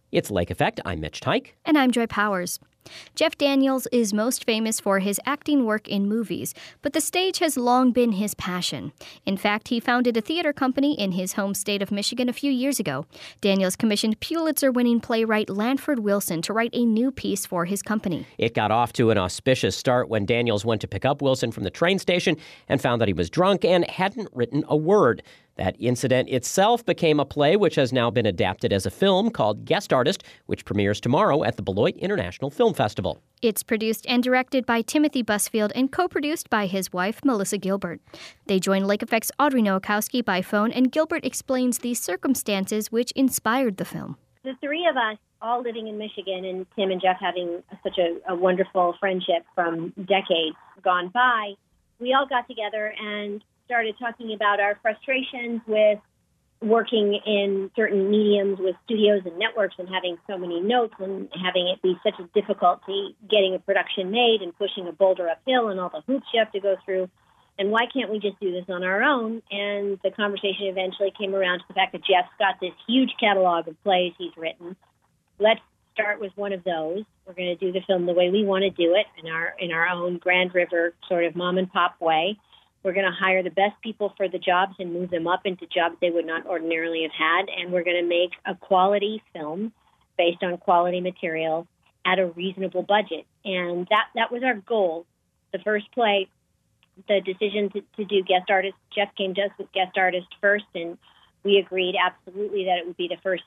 It's Lake Effect. I'm Mitch Tyke. And I'm Joy Powers. Jeff Daniels is most famous for his acting work in movies, but the stage has long been his passion. In fact, he founded a theater company in his home state of Michigan a few years ago. Daniels commissioned Pulitzer-winning playwright Lanford Wilson to write a new piece for his company. It got off to an auspicious start when Daniels went to pick up Wilson from the train station and found that he was drunk and hadn't written a word. That incident itself became a play which has now been adapted as a film called Guest Artist, which premieres tomorrow at the Beloit International Film Festival. It's produced and directed by Timothy Busfield and co-produced by his wife, Melissa Gilbert. They join Lake Effect's Audrey Nowakowski by phone, and Gilbert explains the circumstances which inspired the film. The three of us all living in Michigan, and Tim and Jeff having such a wonderful friendship from decades gone by, we all got together and started talking about our frustrations with working in certain mediums with studios and networks and having so many notes and having it be such a difficulty getting a production made and pushing a boulder uphill and all the hoops you have to go through. And why can't we just do this on our own? And the conversation eventually came around to the fact that Jeff's got this huge catalog of plays he's written. Let's start with one of those. We're going to do the film the way we want to do it, in our own Grand River sort of mom and pop way. We're going to hire the best people for the jobs and move them up into jobs they would not ordinarily have had. And we're going to make a quality film based on quality material at a reasonable budget. And that was our goal. The first play, the decision to do guest artist, Jeff came to us with guest artist first, and we agreed absolutely that it would be the first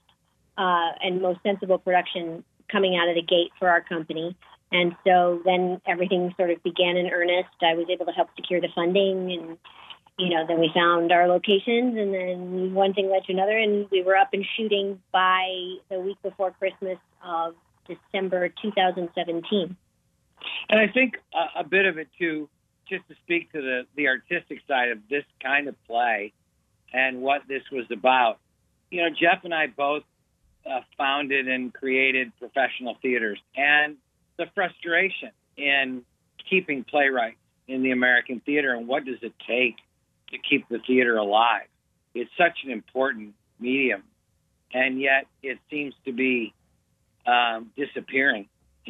and most sensible production coming out of the gate for our company. And so then everything sort of began in earnest. I was able to help secure the funding, and, then we found our locations, and then one thing led to another, and we were up and shooting by the week before Christmas of December 2017. And I think a bit of it, too, just to speak to the artistic side of this kind of play and what this was about. Jeff and I both founded and created professional theaters, and the frustration in keeping playwrights in the American theater and what does it take to keep the theater alive. It's such an important medium, and yet it seems to be disappearing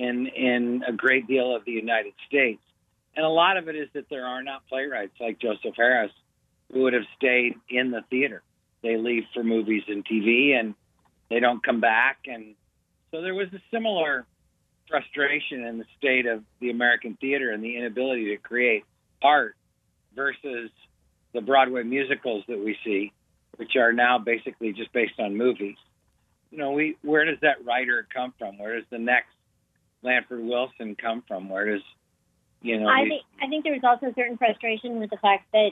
in a great deal of the United States. And a lot of it is that there are not playwrights like Joseph Harris who would have stayed in the theater. They leave for movies and TV, and they don't come back. And so there was a similar frustration in the state of the American theater and the inability to create art versus the Broadway musicals that we see, which are now basically just based on movies. Where does that writer come from? Where does the next Lanford Wilson come from? Where does, I think there was also a certain frustration with the fact that,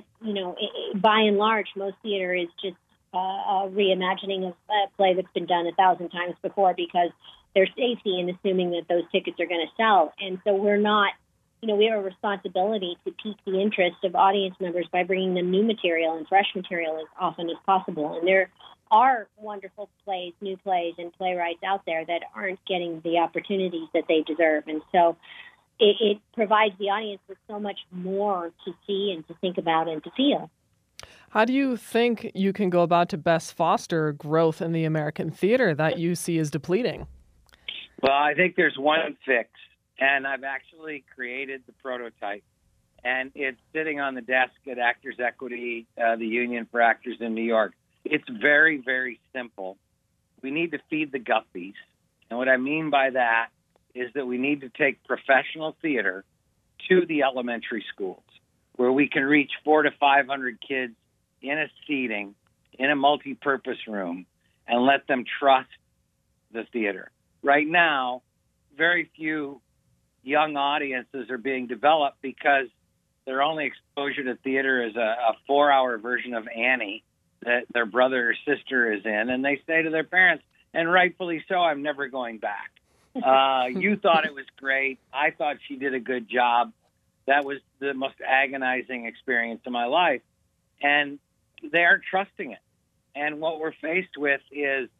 by and large, most theater is just a reimagining of a play that's been done 1,000 times before because there's safety in assuming that those tickets are going to sell. And so we're not, we have a responsibility to pique the interest of audience members by bringing them new material and fresh material as often as possible. And there are wonderful plays, new plays, and playwrights out there that aren't getting the opportunities that they deserve. And so it provides the audience with so much more to see and to think about and to feel. How do you think you can go about to best foster growth in the American theater that you see as depleting? Well, I think there's one fix, and I've actually created the prototype, and it's sitting on the desk at Actors Equity, the Union for Actors in New York. It's very, very simple. We need to feed the guppies, and what I mean by that is that we need to take professional theater to the elementary schools, where we can reach 400 to 500 kids in a seating, in a multi-purpose room, and let them trust the theater. Right now, very few young audiences are being developed because their only exposure to theater is a 4-hour version of Annie that their brother or sister is in, and they say to their parents, and rightfully so, I'm never going back. You thought it was great. I thought she did a good job. That was the most agonizing experience of my life. And they aren't trusting it. And what we're faced with is,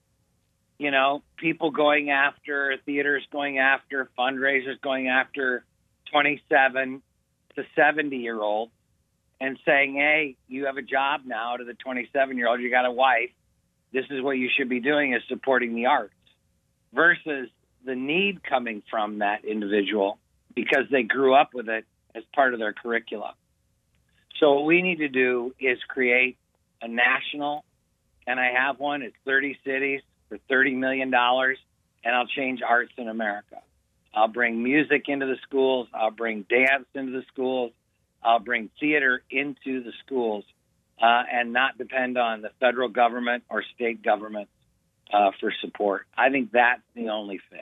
people going after, theaters going after, fundraisers going after 27 to 70-year-olds and saying, hey, you have a job now to the 27-year-old, you got a wife. This is what you should be doing is supporting the arts. versus the need coming from that individual because they grew up with it as part of their curriculum. So what we need to do is create a national, and I have one, it's 30 cities for $30 million, and I'll change arts in America. I'll bring music into the schools. I'll bring dance into the schools. I'll bring theater into the schools and not depend on the federal government or state government for support. I think that's the only fix.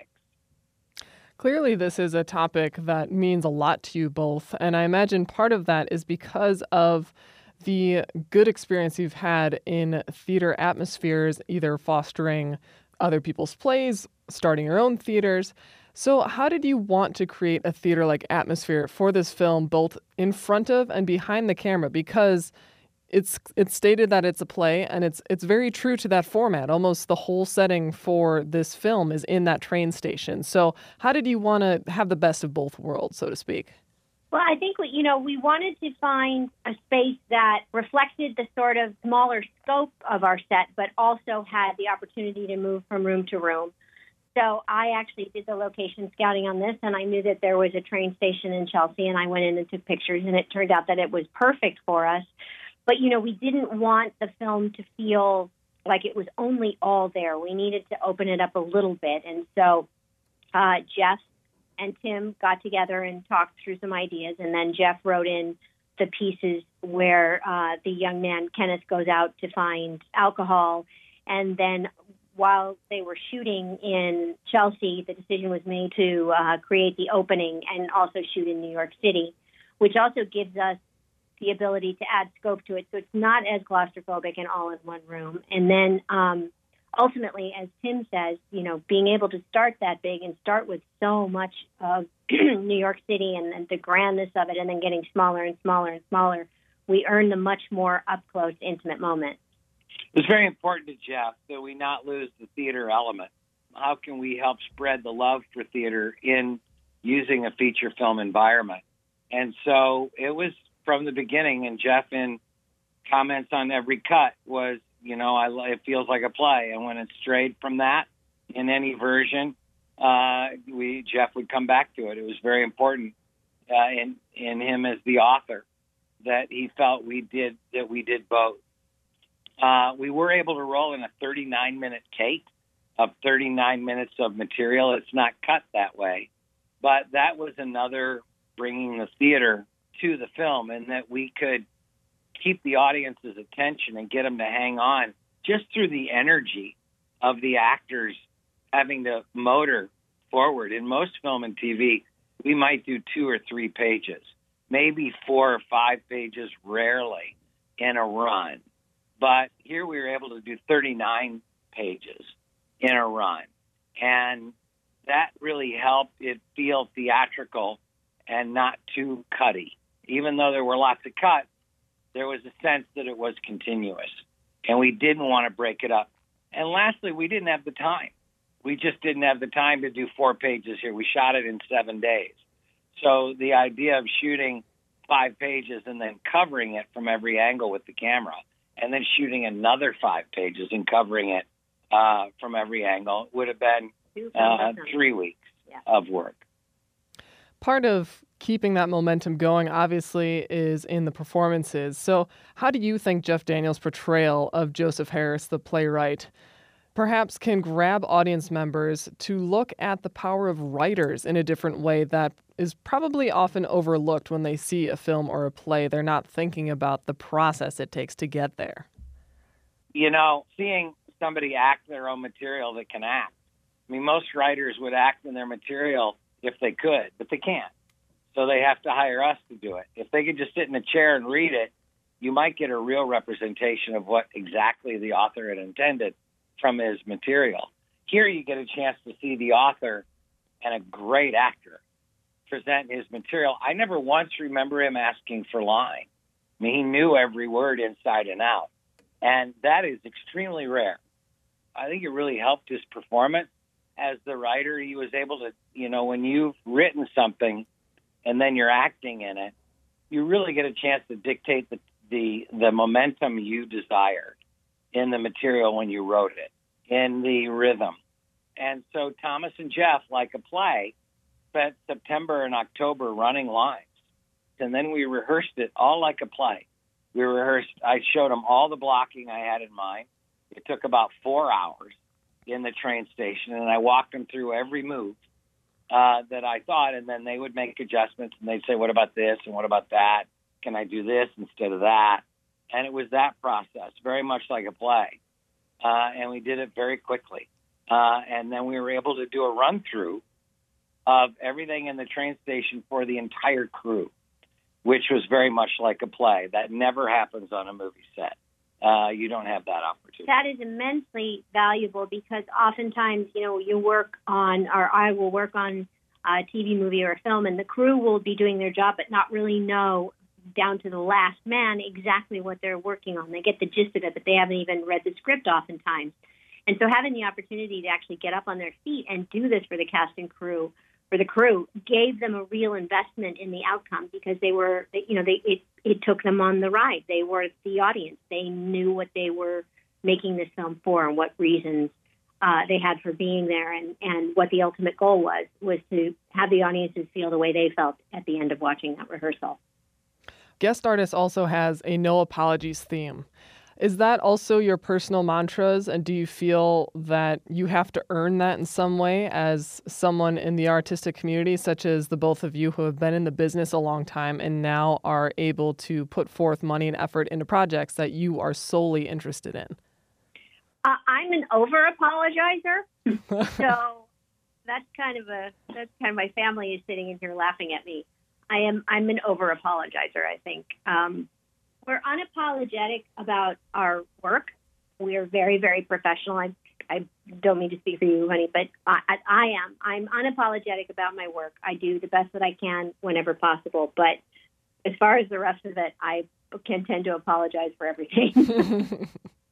Clearly, this is a topic that means a lot to you both, and I imagine part of that is because of the good experience you've had in theater atmospheres, either fostering other people's plays, starting your own theaters. So how did you want to create a theater-like atmosphere for this film, both in front of and behind the camera? Because it's stated that it's a play, and it's very true to that format. Almost the whole setting for this film is in that train station. So how did you want to have the best of both worlds, so to speak? Well, I think we wanted to find a space that reflected the sort of smaller scope of our set, but also had the opportunity to move from room to room. So I actually did the location scouting on this, and I knew that there was a train station in Chelsea, and I went in and took pictures, and it turned out that it was perfect for us. But, we didn't want the film to feel like it was only all there. We needed to open it up a little bit. And so Jeff and Tim got together and talked through some ideas, and then Jeff wrote in the pieces where the young man, Kenneth, goes out to find alcohol, and then while they were shooting in Chelsea, the decision was made to create the opening and also shoot in New York City, which also gives us the ability to add scope to it. So it's not as claustrophobic and all in one room. And then ultimately, as Tim says, being able to start that big and start with so much of New York City and the grandness of it, and then getting smaller and smaller and smaller, we earn the much more up-close, intimate moment. It was very important to Jeff that we not lose the theater element. How can we help spread the love for theater in using a feature film environment? And so it was from the beginning, and Jeff in comments on every cut was, it feels like a play. And when it strayed from that in any version, Jeff would come back to it. It was very important in him as the author that he felt we did both. We were able to roll in a 39-minute take of 39 minutes of material. It's not cut that way, but that was another bringing the theater to the film, and that we could keep the audience's attention and get them to hang on just through the energy of the actors having to motor forward. In most film and TV, we might do 2 or 3 pages, maybe 4 or 5 pages, rarely in a run. But here we were able to do 39 pages in a run. And that really helped it feel theatrical and not too cutty. Even though there were lots of cuts, there was a sense that it was continuous. And we didn't want to break it up. And lastly, we didn't have the time. We just didn't have the time to do 4 pages here. We shot it in 7 days. So the idea of shooting 5 pages and then covering it from every angle with the camera, and then shooting another 5 pages and covering it from every angle would have been 3 weeks of work. Part of keeping that momentum going, obviously, is in the performances. So how do you think Jeff Daniels' portrayal of Joseph Harris, the playwright, perhaps can grab audience members to look at the power of writers in a different way that is probably often overlooked when they see a film or a play? They're not thinking about the process it takes to get there. Seeing somebody act their own material that can act. I mean, most writers would act in their material if they could, but they can't. So they have to hire us to do it. If they could just sit in a chair and read it, you might get a real representation of what exactly the author had intended from his material. Here you get a chance to see the author and a great actor present his material. I never once remember him asking for line. I mean, he knew every word inside and out. And that is extremely rare. I think it really helped his performance. As the writer, he was able to, when you've written something and then you're acting in it, you really get a chance to dictate the momentum you desired in the material when you wrote it, in the rhythm. And so Thomas and Jeff, like a play, spent September and October running lines. And then we rehearsed it all like a play. I showed them all the blocking I had in mind. It took about 4 hours in the train station, and I walked them through every move that I thought, and then they would make adjustments, and they'd say, what about this and what about that? Can I do this instead of that? And it was that process, very much like a play. And we did it very quickly. And then we were able to do a run-through of everything in the train station for the entire crew, which was very much like a play. That never happens on a movie set. You don't have that opportunity. That is immensely valuable because oftentimes, you work on, or I will work on a TV movie or a film, and the crew will be doing their job but not really know down to the last man exactly what they're working on. They get the gist of it, but they haven't even read the script oftentimes. And so having the opportunity to actually get up on their feet and do this for the cast and crew, for the crew, gave them a real investment in the outcome because it took them on the ride. They were the audience. They knew what they were making this film for and what reasons they had for being there, and what the ultimate goal was to have the audiences feel the way they felt at the end of watching that rehearsal. Guest Artist also has a no apologies theme. Is that also your personal mantras, and do you feel that you have to earn that in some way as someone in the artistic community, such as the both of you who have been in the business a long time and now are able to put forth money and effort into projects that you are solely interested in? I'm an over-apologizer, so that's kind of my family is sitting in here laughing at me. I'm an over-apologizer, I think. We're unapologetic about our work. We are very, very professional. I don't mean to speak for you, honey, but I am. I'm unapologetic about my work. I do the best that I can whenever possible. But as far as the rest of it, I can tend to apologize for everything.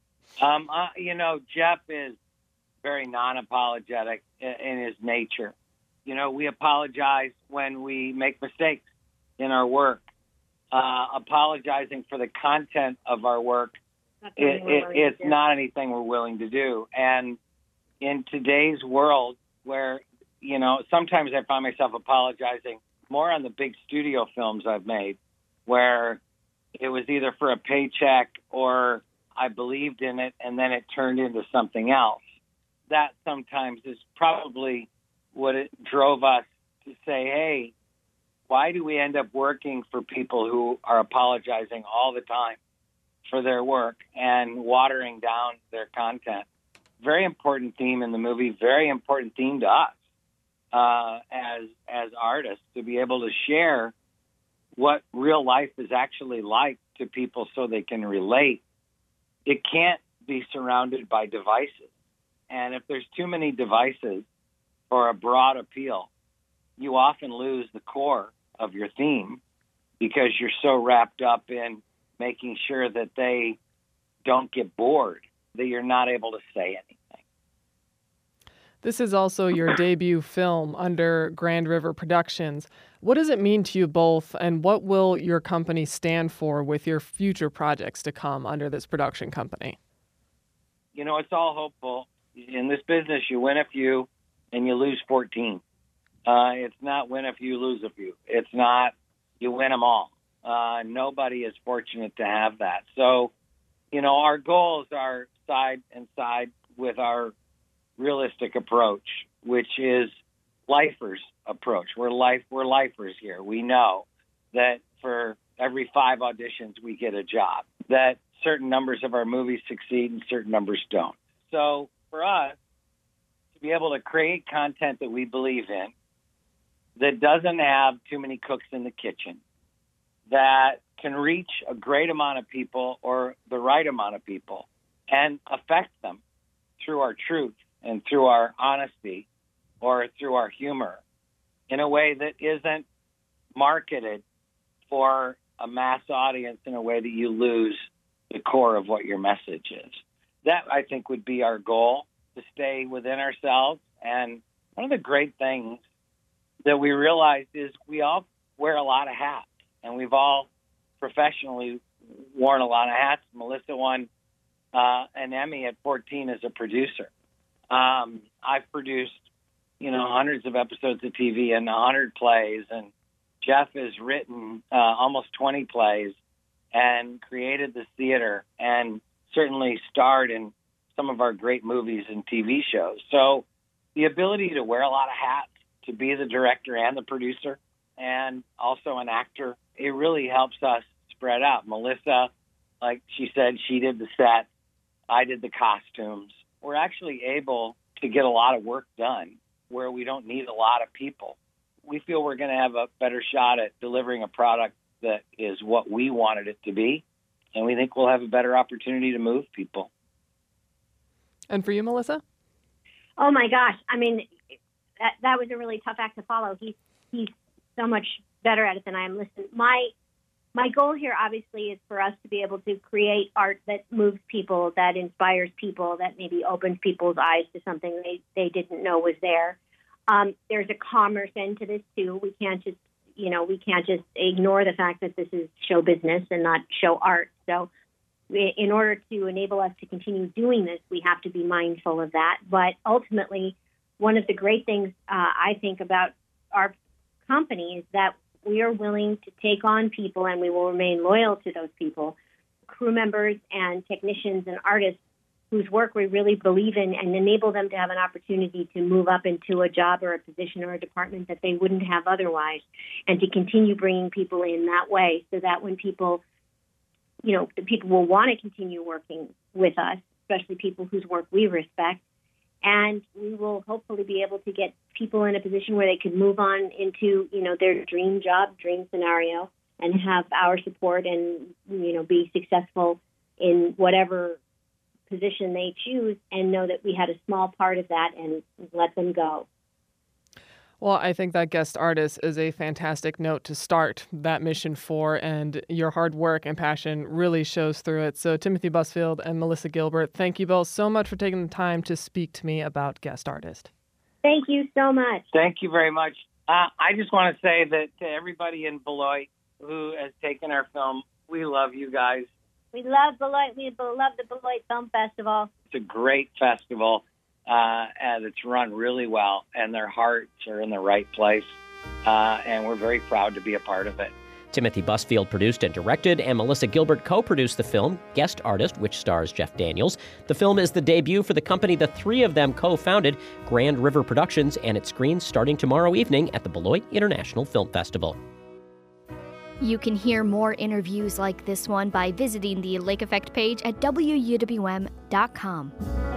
Jeff is very non-apologetic in his nature. We apologize when we make mistakes in our work. Apologizing for the content of our work, it's not anything we're willing to do. And in today's world where, sometimes I find myself apologizing more on the big studio films I've made, where it was either for a paycheck or I believed in it and then it turned into something else. That sometimes is probably what it drove us to say, hey, why do we end up working for people who are apologizing all the time for their work and watering down their content? Very important theme in the movie, very important theme to us as artists, to be able to share what real life is actually like to people so they can relate. It can't be surrounded by devices. And if there's too many devices for a broad appeal, you often lose the core of your theme because you're so wrapped up in making sure that they don't get bored, that you're not able to say anything. This is also your debut film under Grand River Productions. What does it mean to you both, and what will your company stand for with your future projects to come under this production company? It's all hopeful. In this business, you win a few and you lose 14. It's not win a few, lose a few. It's not you win them all. Nobody is fortunate to have that. So, our goals are side and side with our realistic approach, which is lifers approach. We're lifers here. We know that for every 5 auditions, we get a job, that certain numbers of our movies succeed and certain numbers don't. So for us to be able to create content that we believe in, that doesn't have too many cooks in the kitchen, that can reach a great amount of people or the right amount of people and affect them through our truth and through our honesty or through our humor in a way that isn't marketed for a mass audience in a way that you lose the core of what your message is. That, I think, would be our goal, to stay within ourselves. And one of the great things that we realized is we all wear a lot of hats, and we've all professionally worn a lot of hats. Melissa won an Emmy at 14 as a producer. I've produced, hundreds of episodes of TV and 100 plays, and Jeff has written almost 20 plays and created this theater and certainly starred in some of our great movies and TV shows. So the ability to wear a lot of hats, to be the director and the producer and also an actor, it really helps us spread out. Melissa, like she said, she did the set. I did the costumes. We're actually able to get a lot of work done where we don't need a lot of people. We feel we're going to have a better shot at delivering a product that is what we wanted it to be, and we think we'll have a better opportunity to move people. And for you, Melissa? Oh my gosh! I mean, that was a really tough act to follow. He's so much better at it than I am. Listen, my goal here obviously is for us to be able to create art that moves people, that inspires people, that maybe opens people's eyes to something they didn't know was there. There's a commerce end to this too. We can't just ignore the fact that this is show business and not show art. So in order to enable us to continue doing this, we have to be mindful of that. But ultimately, one of the great things I think about our company is that we are willing to take on people, and we will remain loyal to those people, crew members and technicians and artists whose work we really believe in, and enable them to have an opportunity to move up into a job or a position or a department that they wouldn't have otherwise, and to continue bringing people in that way so that when people, the people will want to continue working with us, especially people whose work we respect, and we will hopefully be able to get people in a position where they can move on into, their dream job, dream scenario, and have our support and, be successful in whatever position they choose, and know that we had a small part of that and let them go. Well, I think that guest artist is a fantastic note to start that mission for, and your hard work and passion really shows through it. So Timothy Busfield and Melissa Gilbert, thank you both so much for taking the time to speak to me about Guest Artist. Thank you so much. Thank you very much. I just want to say that to everybody in Beloit who has taken our film, we love you guys. We love Beloit. We love the Beloit Film Festival. It's a great festival. And it's run really well, and their hearts are in the right place, and we're very proud to be a part of it. Timothy Busfield produced and directed, and Melissa Gilbert co-produced the film Guest Artist, which stars Jeff Daniels. The film is the debut for the company the three of them co-founded, Grand River Productions, and it screens starting tomorrow evening at the Beloit International Film Festival. You can hear more interviews like this one by visiting the Lake Effect page at WUWM.com.